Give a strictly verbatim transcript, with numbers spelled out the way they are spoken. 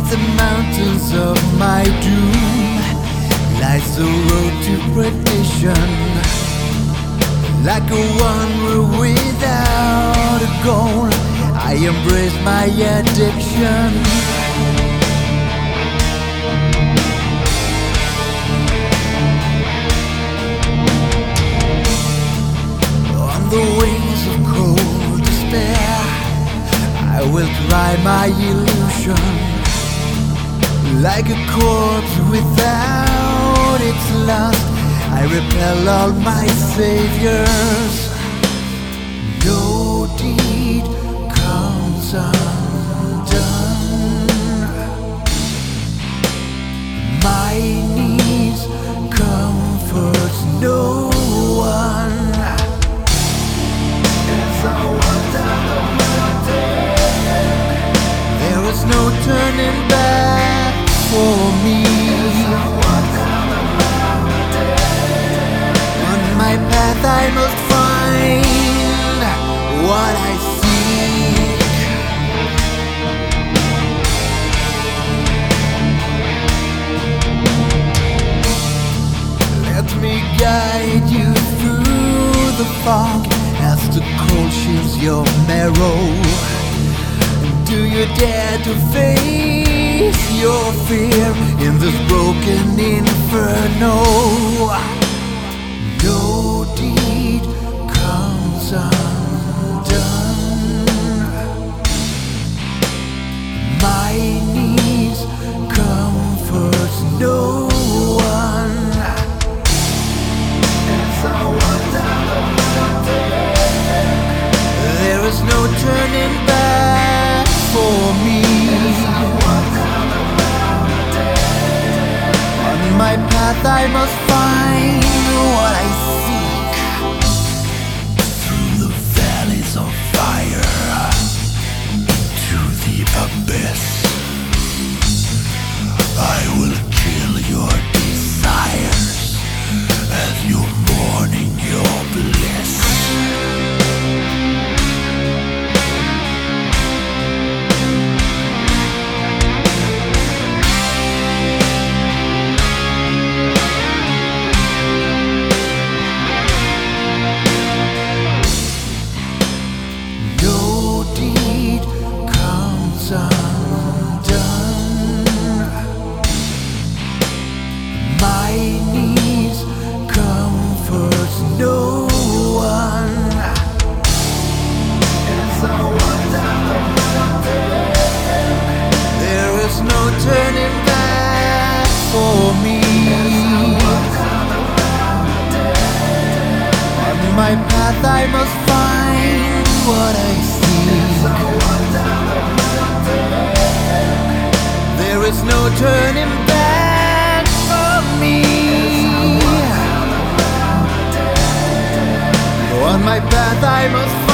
the mountains of my doom lies the road to perdition. Like a wanderer without a goal, I embrace my addiction. On the wings of cold despair, I will try my illusion. Like a corpse without its lust, I repel all my saviors. No deed comes undone. My knees comfort no one. As I walk down the mountain, there is no turning back for me. On my path I must find what I seek. Let me guide you through the fog as the cold chills your marrow. Do you dare to face your fear in this broken inferno? No deed comes undone. My knees comfort no one. As I walk down the mountain, there is no turning back for me. On my path I must find what I seek. Through the valleys of fire, into the abyss, I will kill your desires as you're mourning your bliss. My knees comfort no one. As I walk down the mountain, there is no turning back for me. On my path I must find what I seek. There is no turning back for me. On my path I must